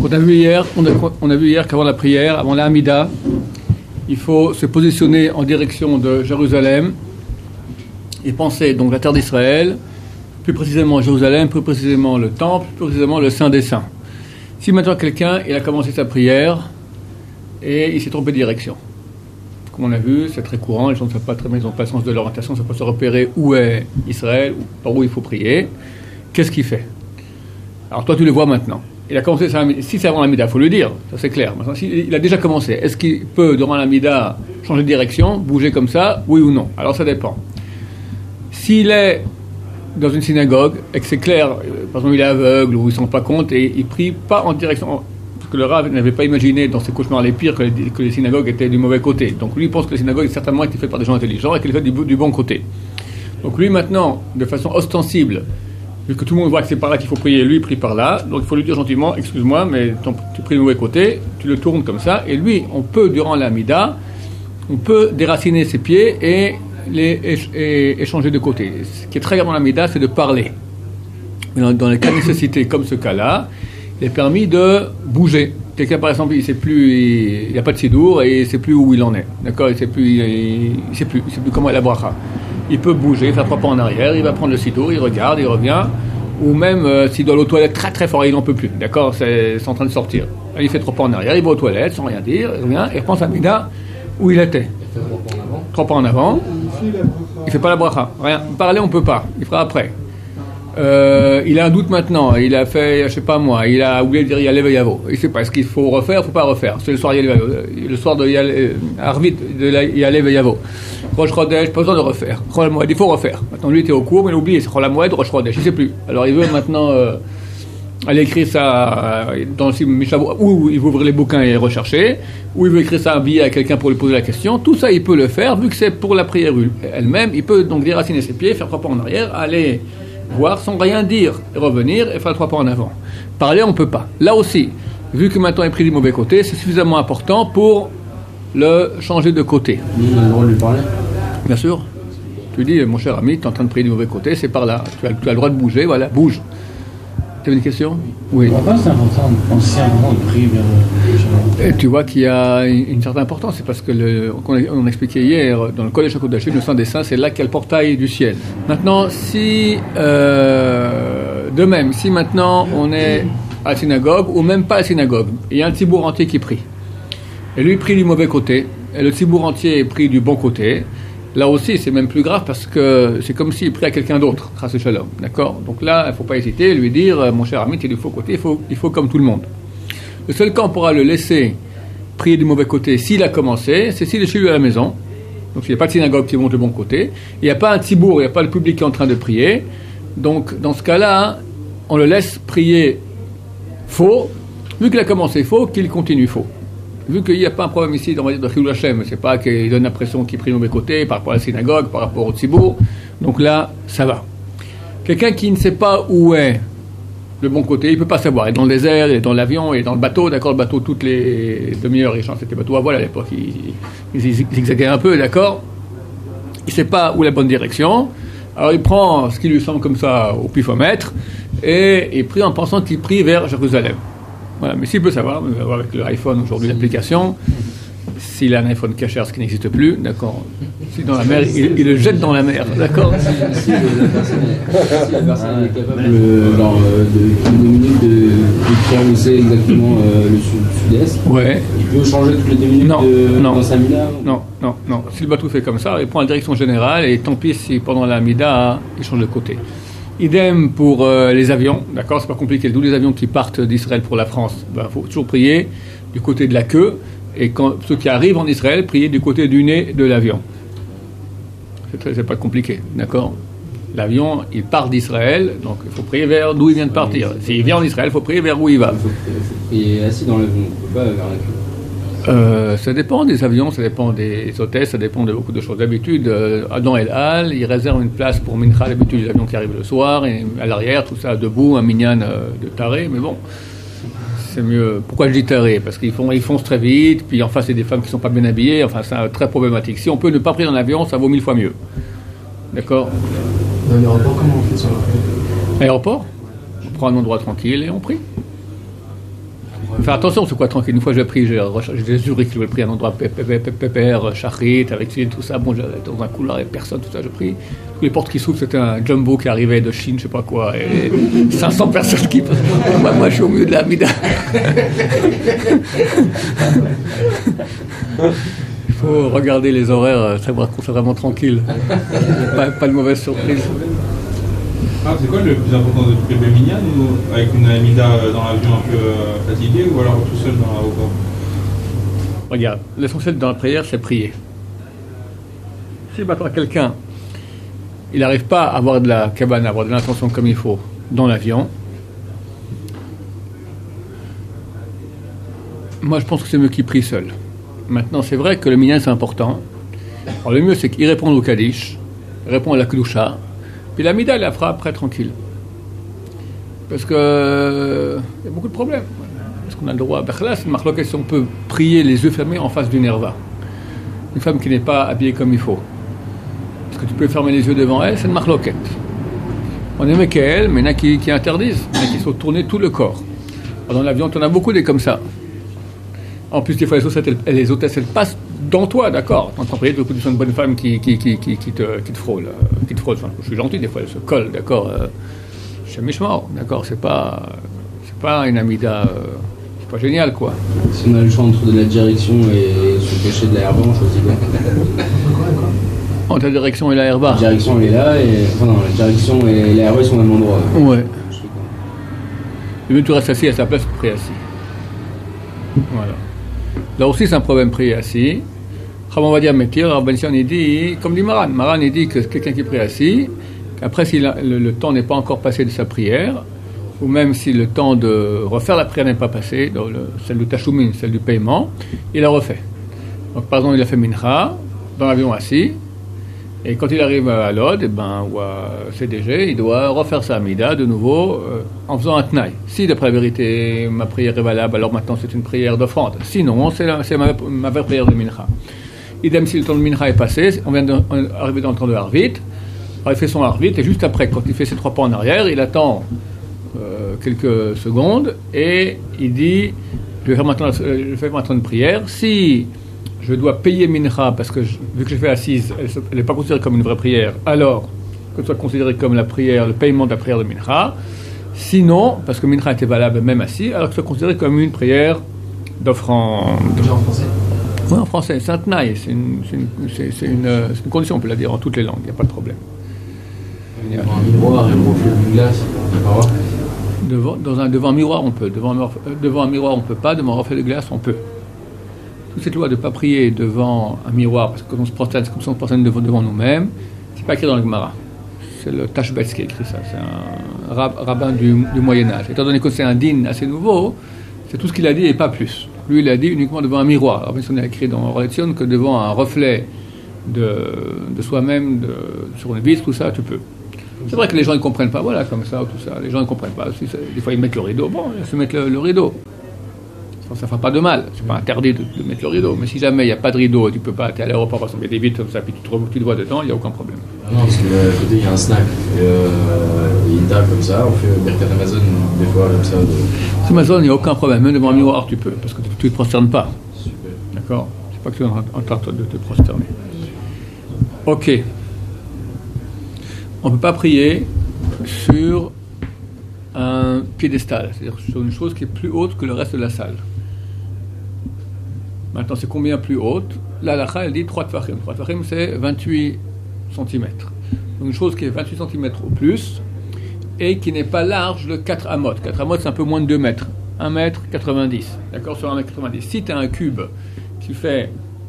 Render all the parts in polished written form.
On a vu hier qu'avant la prière, avant la Hamida, il faut se positionner en direction de Jérusalem et penser donc la terre d'Israël, plus précisément Jérusalem, plus précisément le temple, plus précisément le Saint des Saints. Si maintenant quelqu'un il a commencé sa prière et il s'est trompé de direction, comme on a vu, c'est très courant, les gens ne savent pas très bien, ils n'ont pas le sens de l'orientation, ça peut se repérer où est Israël, par où il faut prier, qu'est-ce qu'il fait? Alors toi tu le vois maintenant. Il a commencé si c'est avant l'Amida, il faut le dire, ça c'est clair. Maintenant, il a déjà commencé. Est-ce qu'il peut, durant l'Amida, changer de direction, bouger comme ça, oui ou non? Alors ça dépend. S'il est dans une synagogue et que c'est clair, par exemple il est aveugle ou il ne se rend pas compte et il ne prie pas en direction, parce que le Rav n'avait pas imaginé dans ses cauchemars les pires que les synagogues étaient du mauvais côté. Donc lui il pense que les synagogues certainement étaient faites par des gens intelligents et qu'elles étaient du bon côté. Donc lui maintenant, de façon ostensible, vu que tout le monde voit que c'est par là qu'il faut prier, lui il prie par là, donc il faut lui dire gentiment, excuse-moi, mais tu pries du mauvais côté, tu le tournes comme ça, et lui, on peut, durant l'Amida, on peut déraciner ses pieds et changer de côté. Ce qui est très grave dans l'Amida, c'est de parler. Mais dans les cas de nécessité, comme ce cas-là, il est permis de bouger. Quelqu'un, par exemple, il n'a pas de sidour et il ne sait plus où il en est. D'accord? Il ne sait plus comment est la bracha. Il peut bouger, faire 3 pas en arrière, il va prendre le sidour, il regarde, il revient, ou même s'il doit aller aux toilettes très très fort, il n'en peut plus, d'accord, c'est en train de sortir. Il fait 3 pas en arrière, il va aux toilettes sans rien dire, il revient et reprend sa mida où il était. Il fait 3 pas en avant. 3 pas en avant, il fait pas la bracha, rien. Parler on peut pas, il fera après. Il a un doute maintenant, il a fait, je sais pas moi, il a oublié de dire Yalev et Yavo. Il sait pas, est-ce qu'il faut refaire, faut pas refaire. C'est le soir le soir de Arvit de Yalev et Yavo. Rosh Chodesh, pas besoin de refaire. Chol Hamoed, il faut refaire. Maintenant lui était au cours, mais il a oublié, c'est Chol Hamoed, Rosh Chodesh, il sait plus. Alors il veut maintenant aller écrire ça dans le Mishavot, ou il veut ouvrir les bouquins et rechercher, ou il veut écrire ça un billet à quelqu'un pour lui poser la question. Tout ça il peut le faire, vu que c'est pour la prière elle-même, il peut donc déraciner ses pieds, faire 3 pas en arrière, aller voir sans rien dire, et revenir et faire 3 pas en avant. Parler, on ne peut pas. Là aussi, vu que maintenant il est pris du mauvais côté, c'est suffisamment important pour le changer de côté. Il a le droit de lui parler? Bien sûr. Tu dis, mon cher ami, tu es en train de prier du mauvais côté, c'est par là. Tu as le droit de bouger, voilà, bouge. Tu avais une question? Oui. Pourquoi c'est important de penser à un moment de prier vers Et tu vois qu'il y a une certaine importance, c'est parce que, on expliquait hier, dans le Collège HaKodashim, le Saint des Saints, c'est là qu'il y a le portail du ciel. Maintenant, si, de même, si maintenant on est à la synagogue, ou même pas à la synagogue, il y a un tzibour entier qui prie, et lui prie du mauvais côté, et le tzibour entier prie du bon côté, là aussi c'est même plus grave parce que c'est comme s'il prie à quelqu'un d'autre, Chas Shalom, d'accord? Donc là, il ne faut pas hésiter, lui dire, mon cher ami, tu es du faux côté, il faut comme tout le monde. Le seul cas où on pourra le laisser prier du mauvais côté s'il a commencé, c'est s'il est chez lui à la maison, donc s'il n'y a pas de synagogue qui monte le bon côté, il n'y a pas un tzibour, il n'y a pas le public qui est en train de prier, donc dans ce cas-là, on le laisse prier faux, vu qu'il a commencé faux, qu'il continue faux. Vu qu'il n'y a pas un problème ici, on va dire, de Chilul Hashem, c'est pas qu'il donne l'impression qu'il prie du mauvais côté par rapport à la synagogue, par rapport au tzibour, donc là, ça va. Quelqu'un qui ne sait pas où est le bon côté, il ne peut pas savoir. Il est dans le désert, il est dans l'avion, il est dans le bateau, d'accord, le bateau toutes les demi-heures, il change, c'était bateau à voile à l'époque, il zigzaguait un peu, d'accord. Il ne sait pas où est la bonne direction, alors il prend ce qui lui semble comme ça au pifomètre, et il prie en pensant qu'il prie vers Jérusalem. Voilà, mais s'il peut savoir, avec l'iPhone aujourd'hui, l'application, s'il a un iPhone caché, ce qui n'existe plus, d'accord, si dans la mer, il le jette dans la mer, d'accord. Si la personne est capable de minutes de prière où c'est exactement le sud-est, ouais. Il peut changer toutes les 2 minutes dans sa mida? Non. Si le bateau fait comme ça, il prend la direction générale et tant pis si pendant la mida, il change de côté. Idem pour les avions, d'accord, c'est pas compliqué. Tous les avions qui partent d'Israël pour la France, faut toujours prier du côté de la queue, et quand ceux qui arrivent en Israël, prier du côté du nez de l'avion. C'est pas compliqué, d'accord. L'avion, il part d'Israël, donc il faut prier vers d'où il vient de partir. S'il vient en Israël, il faut prier vers où il va. Il faut prier assis dans l'avion, on ne peut pas vers la queue. Ça dépend des avions, ça dépend des hôtesses, ça dépend de beaucoup de choses. D'habitude, dans El Al, ils réservent une place pour Mincha, d'habitude les avions qui arrivent le soir, et à l'arrière, tout ça debout, un minyan de taré, mais bon, c'est mieux. Pourquoi je dis taré? Parce qu'ils foncent très vite, puis en face, c'est des femmes qui ne sont pas bien habillées, enfin, c'est très problématique. Si on peut ne pas prier dans l'avion, ça vaut 1000 fois mieux. D'accord? Dans l'aéroport, comment on fait sur l'aéroport? On prend un endroit tranquille et on prie. Faire attention, c'est quoi tranquille. Une fois j'ai pris, j'ai juré que je pris un endroit pépère, chachrit, avec tout ça. Bon, j'allais dans un couloir et personne, tout ça, j'ai pris. Les portes qui s'ouvrent, c'était un jumbo qui arrivait de Chine, je sais pas quoi, et 500 personnes qui passent. Moi, je suis au milieu de la Hamida. Il faut regarder les horaires, savoir qu'on soit vraiment tranquille. Pas de mauvaise surprise. C'est quoi le plus important de prier Minyan, ou avec une Hamida dans l'avion un peu fatigué, ou alors tout seul dans l'aéroport? Regarde, l'essentiel dans la prière, c'est prier. Si maintenant quelqu'un, il n'arrive pas à avoir de la cabane, à avoir de l'intention comme il faut dans l'avion, moi je pense que c'est mieux qu'il prie seul. Maintenant, c'est vrai que le minyan c'est important. Alors, le mieux c'est qu'il réponde au Kaddish, répond à la Kedusha, puis la Mida, il la fera après tranquille. Parce que il y a beaucoup de problèmes. Est-ce qu'on a le droit? Là, c'est une marloquette si on peut prier les yeux fermés en face d'une herva. Une femme qui n'est pas habillée comme il faut. Est-ce que tu peux fermer les yeux devant elle? C'est une marloquette. On aimait qu'elle, mais il y en a qui interdisent. Il y en a qui sont tournés tout le corps. Alors, dans l'avion, tu en as beaucoup des comme ça. En plus, des fois, les hôtesses, elles passent dans toi, d'accord. En tant que prière, tu es une bonne femme qui te frôle. Enfin, je suis gentil, des fois, elle se colle, d'accord. Je suis méchant, d'accord. C'est pas une Hamida. C'est pas génial, quoi. Si on a le choix entre de la direction et se cacher de la herbe, on choisit quoi? Entre la direction et la herba. La direction, elle est là, la direction et la herbe, ils sont au même endroit. Ouais. Et même tu restes assis à sa place, tu pries assis. Voilà. Là aussi, c'est un problème, prier assis. Rabban Ovadia Metir, Rabban Sion, il dit, comme dit Maran. Maran, il dit que quelqu'un qui prie assis, qu'après, si le temps n'est pas encore passé de sa prière, ou même si le temps de refaire la prière n'est pas passé, celle du Tachoumin, celle du paiement, il la refait. Donc, par exemple, il a fait Mincha, dans l'avion assis, et quand il arrive à Lod, ou à CDG, il doit refaire sa Hamida de nouveau en faisant un Tnaï. Si, d'après la vérité, ma prière est valable, alors maintenant c'est une prière d'offrande. Sinon, c'est ma vraie prière de Mincha. Idem, si le temps de Mincha est passé, on vient d'arriver dans le temps de Harvit, alors il fait son Harvit, et juste après, quand il fait ses 3 pas en arrière, il attend quelques secondes, et il dit, je vais faire maintenant une prière. Si je dois payer Mincha, parce que vu que j'ai fait assise, elle n'est pas considérée comme une vraie prière, alors que ce soit considéré comme la prière, le paiement de la prière de Mincha. Sinon, parce que Mincha était valable même assis, alors que ce soit considéré comme une prière d'offrande. Déjà en français? Oui, en français, c'est un tnaï, c'est une condition, on peut la dire en toutes les langues, il n'y a pas de problème. Devant un miroir et le reflet d'une glace, on peut pas voir. Devant un miroir, on peut. Devant un miroir, on ne peut pas. Devant un reflet de glace, on peut. Toute cette loi de ne pas prier devant un miroir, parce que quand on se prosterne, c'est comme si on se prosterne devant nous-mêmes, c'est pas écrit dans le Gemara. C'est le Tashbetz qui a écrit ça. C'est un rabbin du Moyen-Âge. Étant donné que c'est un din assez nouveau, c'est tout ce qu'il a dit et pas plus. Lui, il a dit uniquement devant un miroir. Alors, on a écrit dans Relation que devant un reflet de soi-même, sur une vitre, tout ça, tu peux. C'est vrai que les gens ne comprennent pas, voilà, comme ça, tout ça. Les gens ne comprennent pas. Des fois, ils mettent le rideau. Bon, ils se mettent le rideau. Ça ne fera pas de mal. C'est pas interdit de mettre le rideau. Mais si jamais il n'y a pas de rideau, tu peux pas, tu es à l'aéroport, parce qu'il y a des vitres comme ça, puis tu te vois dedans, il n'y a aucun problème. Ah non, parce que à côté, il y a un snack. Et une table comme ça, on fait Birkat Amazon, des fois, comme ça. Sur Amazon, il n'y a aucun problème. Même devant un miroir, tu peux, parce que tu ne te prosternes pas. Super. D'accord? C'est pas que tu es en train de te prosterner. Ok. On ne peut pas prier sur un piédestal, c'est-à-dire sur une chose qui est plus haute que le reste de la salle. Maintenant, c'est combien plus haute? La halakha, elle dit 3 tfachim. 3 tfachim, c'est 28 cm. Donc une chose qui est 28 cm au plus et qui n'est pas large de 4 amot. 4 amot, c'est un peu moins de 2 mètres. 1 mètre 90. D'accord? Sur 1 mètre 90. Si tu as un cube qui fait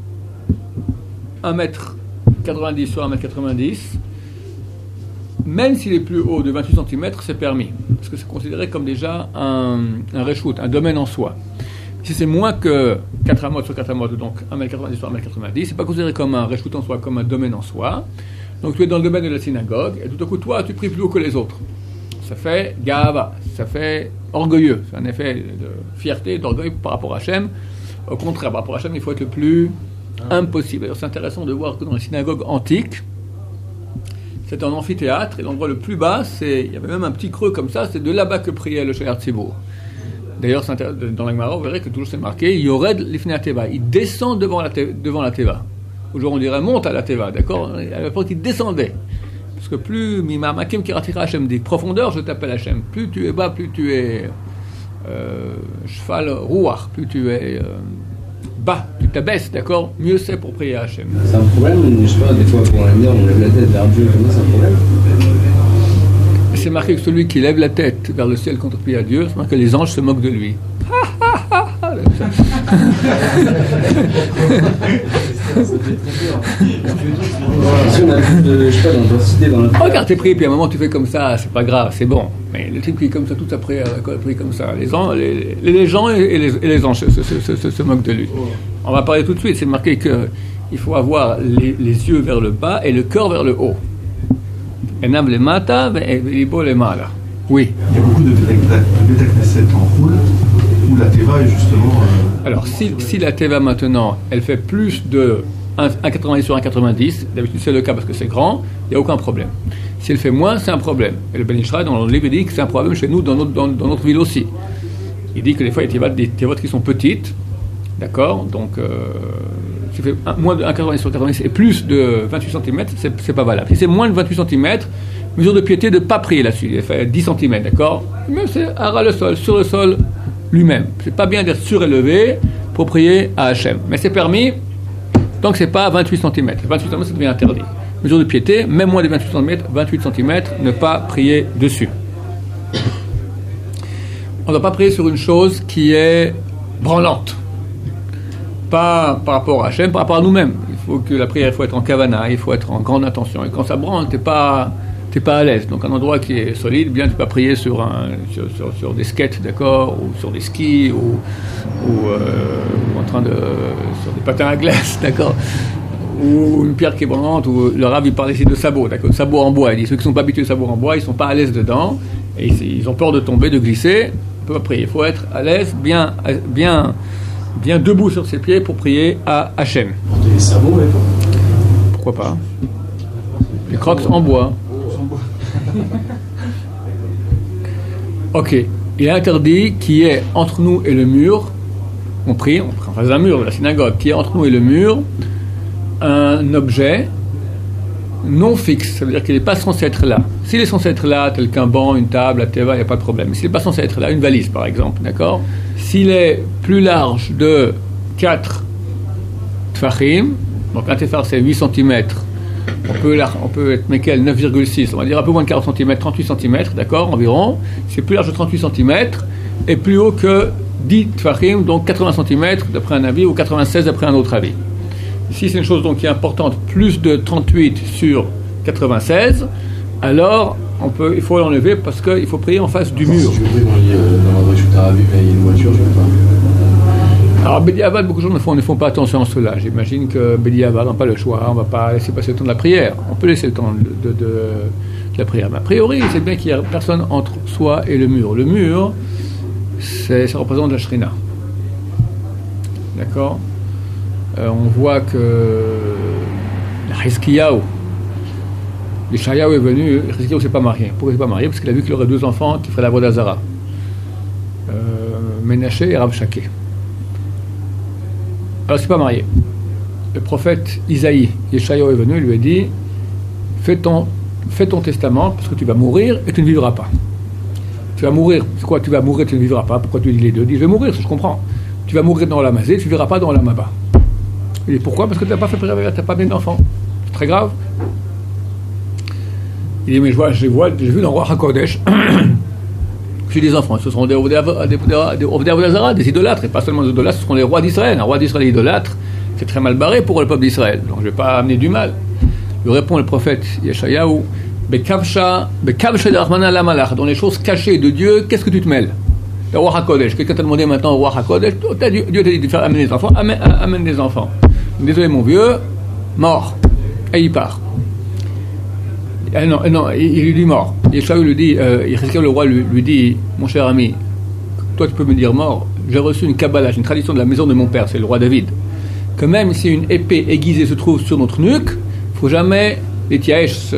1 mètre 90 sur 1 mètre 90, même s'il est plus haut de 28 cm, c'est permis. Parce que c'est considéré comme déjà un reshoot, un domaine en soi. Si c'est moins que 4 amot sur 4 amot, donc 1m90 sur 1m90, c'est pas considéré comme un reshoot en soi, comme un domaine en soi. Donc tu es dans le domaine de la synagogue, et tout à coup, toi, tu pries plus haut que les autres. Ça fait gava, ça fait orgueilleux. C'est un effet de fierté, d'orgueil par rapport à Hachem. Au contraire, par rapport à Hachem, il faut être le plus impossible. Alors c'est intéressant de voir que dans les synagogues antiques, c'est un amphithéâtre, et l'endroit le plus bas, il y avait même un petit creux comme ça, c'est de là-bas que priait le Shayar Tzibour. D'ailleurs, dans la Gemara, vous verrez que toujours c'est marqué Yored Lifnei Teva. Il descend devant la Teva. Aujourd'hui, on dirait monte à la Teva, d'accord? À l'époque, il descendait. Parce que plus Mimamakim Kiratira Hashem dit profondeur, je t'appelle Hashem. Plus tu es bas, plus tu es cheval rouar, plus tu es bas, tu t'abaisses, d'accord? Mieux c'est pour prier à Hashem. C'est un problème, je sais pas, des fois pour l'avenir, on lève la tête vers Dieu, comme ça, c'est un problème. C'est marqué que celui qui lève la tête vers le ciel contre prier à Dieu, c'est marqué que les anges se moquent de lui. Regarde, t'es pris, puis à un moment tu fais comme ça, c'est pas grave, c'est bon. Mais le type qui est comme ça, tout après, pris comme ça, les gens et les anges se moquent de lui. On va parler tout de suite, c'est marqué qu'il faut avoir les yeux vers le bas et le cœur vers le haut. Enam le mata et libo le mala. Oui. Il y a beaucoup de Beth Knesset en roule où la Teva est justement. Alors, si la Teva maintenant, elle fait plus de 1,90 sur 1,90, d'habitude c'est le cas parce que c'est grand, il n'y a aucun problème. Si elle fait moins, c'est un problème. Et le Ben Ishra, dans le livre, dit que c'est un problème chez nous, dans notre ville aussi. Il dit que des fois, il y a des Tevot qui sont petites, d'accord? Donc, si fait moins de 1,90 sur 1,90 et plus de 28 cm, c'est pas valable. Si c'est moins de 28 cm, mesure de piété de ne pas prier là-dessus. Il fait 10 cm, d'accord? Mais c'est à le sol, sur le sol lui-même. C'est pas bien d'être surélevé pour prier à Hachem. Mais c'est permis tant que c'est pas 28 cm. 28 cm, ça devient interdit. Mesure de piété, même moins de 28 cm, ne pas prier dessus. On ne doit pas prier sur une chose qui est branlante. Pas par rapport à Hachem, par rapport à nous-mêmes. Il faut que la prière, il faut être en kavana, il faut être en grande intention. Et quand ça branle, t'es pas à l'aise. Donc un endroit qui est solide, bien tu peux pas prier sur des skates, d'accord, ou sur des skis, ou sur des patins à glace, d'accord, ou une pierre qui est branlante, ou le Rav il parle ici de sabots, d'accord, sabots en bois. Il dit ceux qui sont pas habitués aux sabots en bois, ils sont pas à l'aise dedans, et ils ont peur de tomber, de glisser. On peut pas prier. Il faut être à l'aise, bien debout sur ses pieds pour prier à Hachem. Des sabots, ouais. Pourquoi pas? Les crocs en bois. Ok. Il est interdit qui est entre nous et le mur. On prie en face d'un mur de la synagogue. Qui est entre nous et le mur un objet non fixe. Ça veut dire qu'il n'est pas censé être là. S'il est censé être là, tel qu'un banc, une table, la teva, il n'y a pas de problème. Mais s'il n'est pas censé être là, une valise par exemple, d'accord? S'il est plus large de 4 tfachim, donc un tefar c'est 8 cm, on peut être mekel 9,6, on va dire un peu moins de 40 cm, 38 cm, d'accord, environ. C'est plus large de 38 cm et plus haut que 10 tfachim, donc 80 cm d'après un avis ou 96 d'après un autre avis. Si c'est une chose donc qui est importante, plus de 38 sur 96, alors il faut l'enlever parce qu'il faut prier en face du mur. Si je prie dans l'endroit où je t'ai vu, mais il y a une voiture, je ne peux pas. Alors, Bédi Avad, beaucoup de gens ne font pas attention à cela. J'imagine que Bédi Avad n'a pas le choix. On ne va pas laisser passer le temps de la prière. On peut laisser le temps de la prière. Mais a priori, c'est bien qu'il n'y a personne entre soi et le mur. Le mur, ça représente la Shrina. D'accord? On voit que Hiskiyahu, Yeshayahu est venu, Hiskiyahu ne s'est pas marié. Pourquoi il ne s'est pas marié? Parce qu'il a vu qu'il aurait 2 enfants qui feraient la Avodah Zara. Ménaché et Rav Shaké. Alors, il ne s'est pas marié. Le prophète Isaïe, Yeshayahu est venu, il lui a dit fais ton testament parce que tu vas mourir et tu ne vivras pas. Tu vas mourir. C'est quoi? Tu vas mourir et tu ne vivras pas. Pourquoi tu dis les deux? Il dit je vais mourir, je comprends. Tu vas mourir dans la mazé, tu ne vivras pas dans la maba. Il dit pourquoi? Parce que tu n'as pas fait préserver, tu n'as pas bien d'enfants. C'est très grave. Il dit mais j'ai vu dans Roi HaKodesh j'ai des enfants, ce seront des Avodah, des idolâtres, et pas seulement des idolâtres, ce seront les rois d'Israël. Un roi d'Israël idolâtre, c'est très mal barré pour le peuple d'Israël, donc je ne vais pas amener du mal. Il répond le prophète Yeshayahu, Bekavsha d'Armana la Malach, dans les choses cachées de Dieu, qu'est-ce que tu te mêles? Le roi HaKodesh, quelqu'un t'a demandé maintenant au roi HaKodesh, Dieu t'a dit de faire amener des enfants, amène des enfants. Désolé mon vieux, mort, et il part. Non, il lui dit mort. Yeshayahu lui dit, le roi lui dit, mon cher ami, toi tu peux me dire mort, j'ai reçu une Kabbalah, une tradition de la maison de mon père, c'est le roi David, que même si une épée aiguisée se trouve sur notre nuque, il ne faut jamais les tiaèches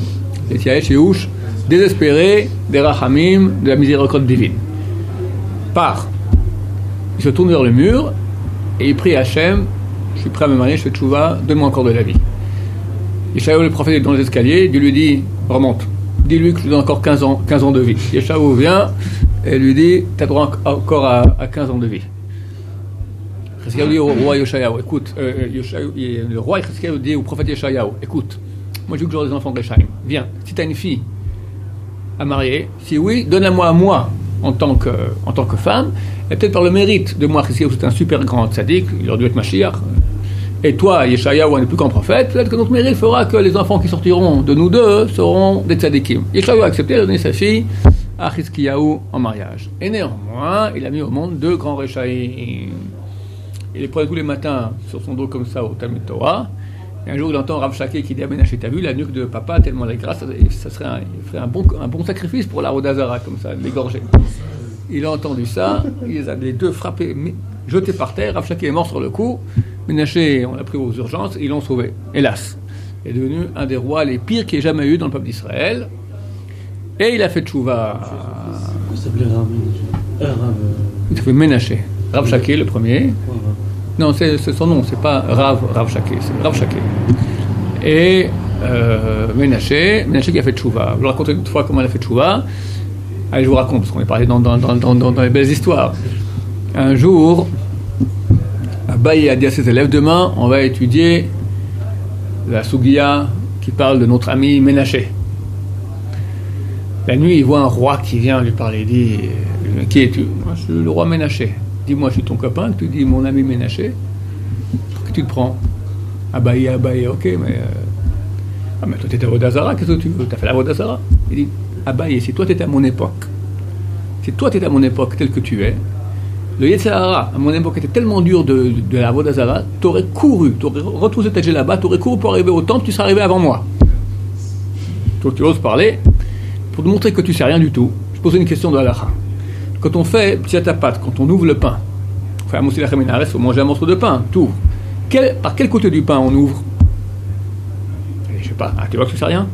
et ouches, désespérer des rachamim, de la miséricorde divine. part. Il se tourne vers le mur et il prie Hachem, je suis prêt à me marier, je fais tchouva, donne-moi encore de la vie. Yeshayahu le prophète est dans les escaliers, Dieu lui dit, remonte, dis-lui que je lui donne encore 15 ans de vie. Yeshayahu vient et lui dit, tu as droit encore à 15 ans de vie. Chizkiyahu dit au roi Yeshayahu, écoute, le roi Chizkiyahu dit au prophète Yeshayahu, écoute, moi je veux que j'aurai des enfants de Rechaim, viens, si tu as une fille à marier, si oui, donne-la-moi à moi en tant que femme, et peut-être par le mérite de moi, Chizkiyahu c'est un super grand tzaddik, il aurait dû être Mashiach, et toi, Yeshayahu, un des plus grands prophètes, peut-être que notre mérite fera que les enfants qui sortiront de nous deux seront des tzaddikim. Yeshayahu a accepté de donner sa fille à Chizkiyahu en mariage. Et néanmoins, il a mis au monde 2 grands Rechaim. Il les prenait tous les matins sur son dos comme ça au Talmud Torah. Et un jour, il entend Rav Shakeh qui dit « Menaché, t'as vu la nuque de papa, tellement elle est grasse, ça serait il ferait un bon sacrifice pour la Rodazara, comme ça, l'égorger. » Il a entendu ça, il les a les 2 frappés, jetés par terre, Rav Shakeh est mort sur le coup, Menaché, on l'a pris aux urgences, et ils l'ont sauvé, hélas. Il est devenu un des rois les pires qu'il y ait jamais eu dans le peuple d'Israël. Et il a fait tchouva. Il s'appelait Rav. Il s'appelait Menaché. Rav Shakeh, le premier. Non, c'est son nom, c'est pas Rav Shakeh, c'est Rav Shakeh. Et Menaché qui a fait tchouva. Je vous raconte une fois comment il a fait tchouva. Allez, je vous raconte, parce qu'on est parlé dans les belles histoires. Un jour, Abaye a dit à ses élèves, demain, on va étudier la Sugiya qui parle de notre ami Menaché. La nuit, il voit un roi qui vient lui parler. Il dit, qui es-tu? Moi, je suis le roi Menaché. Dis-moi, je suis ton copain. Tu dis, mon ami Menaché. Pour que tu te prends? Abaye, ok, mais... Ah, mais toi, t'étais à Vodazara, qu'est-ce que tu veux? T'as fait la Vodazara? Il dit, Abaye, si toi, t'étais à mon époque, tel que tu es, le Yetzirah, à mon époque, était tellement dur de la Vodazara, t'aurais retroussé ta djellaba, t'aurais couru pour arriver au temple, tu serais arrivé avant moi. Toi, tu oses parler. Pour te montrer que tu sais rien du tout, je posais une question de halakha. Quand on fait ptiatapat, quand on ouvre le pain, on fait amoussi lachem minares, il faut manger un morceau de pain, tout. Par quel côté du pain on ouvre? Et je sais pas, tu vois que tu sais rien?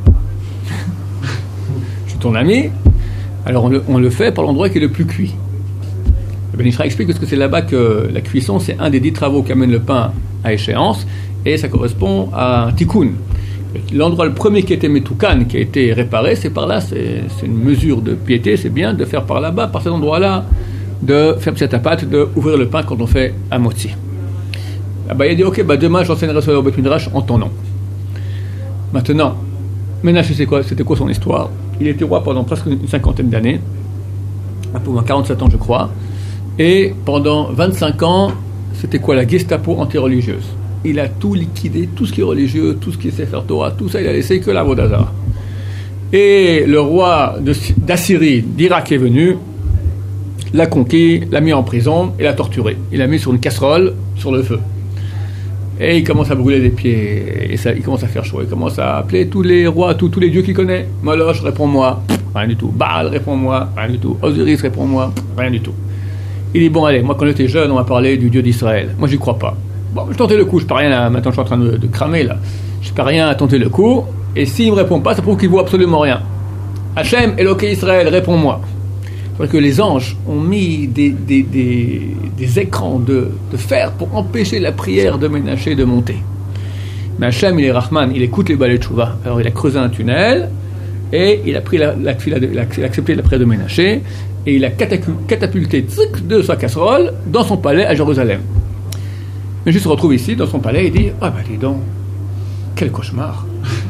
Je suis ton ami, alors on le fait par l'endroit qui est le plus cuit. Ben Ishra explique parce que c'est là-bas que la cuisson, c'est un des 10 travaux qui amène le pain à échéance, et ça correspond à un tikkun. L'endroit le premier qui a été metoukan, qui a été réparé, c'est par là, c'est une mesure de piété, c'est bien de faire par là-bas, par cet endroit-là, de faire ptiatapat, de ouvrir le pain quand on fait un motzi. Là-bas, il a dit, ok, demain j'enseignerai sur le Beth Midrash en ton nom. Maintenant, Menaché, c'était quoi son histoire? Il était roi pendant presque une 50aine d'années, un peu moins 47 ans je crois, et pendant 25 ans, c'était quoi la Gestapo anti-religieuse? Il a tout liquidé, tout ce qui est religieux, tout ce qui est Sefer Torah, tout ça, il a laissé que la Vodazara. Et le roi d'Assyrie, d'Irak est venu, l'a conquis, l'a mis en prison et l'a torturé. Il l'a mis sur une casserole, sur le feu. Et il commence à brûler les pieds, et ça, il commence à faire chaud, il commence à appeler tous les rois, tous les dieux qu'il connaît. Moloch, réponds-moi, rien du tout. Baal, réponds-moi, rien du tout. Osiris, réponds-moi, rien du tout. Il dit, bon allez, moi quand j'étais jeune, on m'a parlé du Dieu d'Israël. Moi j'y crois pas. Bon, je tentais le coup, je ne peux rien, maintenant je suis en train de cramer là. Je ne peux rien à tenter le coup, et s'il ne me répond pas, ça prouve qu'il ne voit absolument rien. Hachem, Eloké Israël, réponds-moi. C'est que les anges ont mis des écrans de fer pour empêcher la prière de Menaché de monter. Mais Hachem, il est Rahman, il écoute les balais de Tchouva. Alors il a creusé un tunnel, et il a pris il a accepté la prière de Menaché, et il a catapulté de sa casserole dans son palais à Jérusalem. Mais je se retrouve ici, dans son palais, et dit « Ah dis donc, quel cauchemar.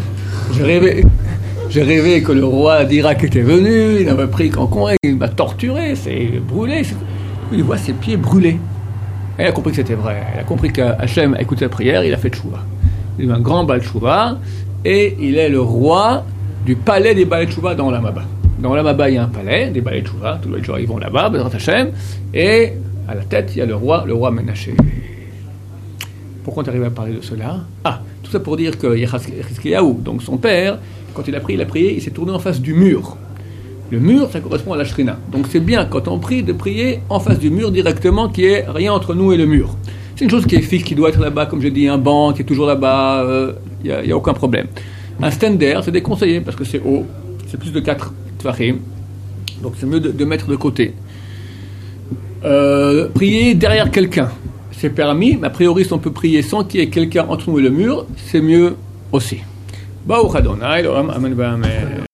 J'ai rêvé que le roi d'Irak était venu, il m'avait pris en compte, il m'a torturé, c'est brûlé. » Il voit ses pieds brûlés. Et il a compris que c'était vrai. Il a compris qu'Hachem a écouté la prière, il a fait tchouva. Il a eu un grand bal tchouva, et il est le roi du palais des balais tchouva dans l'Amaba. Dans l'Amaba, il y a un palais des balais tchouva, tous les gens ils vont là-bas, Bezrat Hachem, et à la tête, il y a le roi Menaché. Pourquoi on est arrivé à parler de cela? Tout ça pour dire que Chizkiyahu, donc son père, quand il a prié, il s'est tourné en face du mur. Le mur, ça correspond à la Shrina. Donc c'est bien, quand on prie, de prier en face du mur directement, qu'il n'y ait rien entre nous et le mur. C'est une chose qui est fixe, qui doit être là-bas, comme j'ai dit, un banc qui est toujours là-bas, il n'y a aucun problème. Un stander, c'est déconseillé, parce que c'est haut, c'est plus de 4 tfachim, donc c'est mieux de mettre de côté. Prier derrière quelqu'un, c'est permis, mais a priori, si on peut prier sans qu'il y ait quelqu'un entre nous et le mur, c'est mieux aussi. Baruch Adonai, Amen, Amen.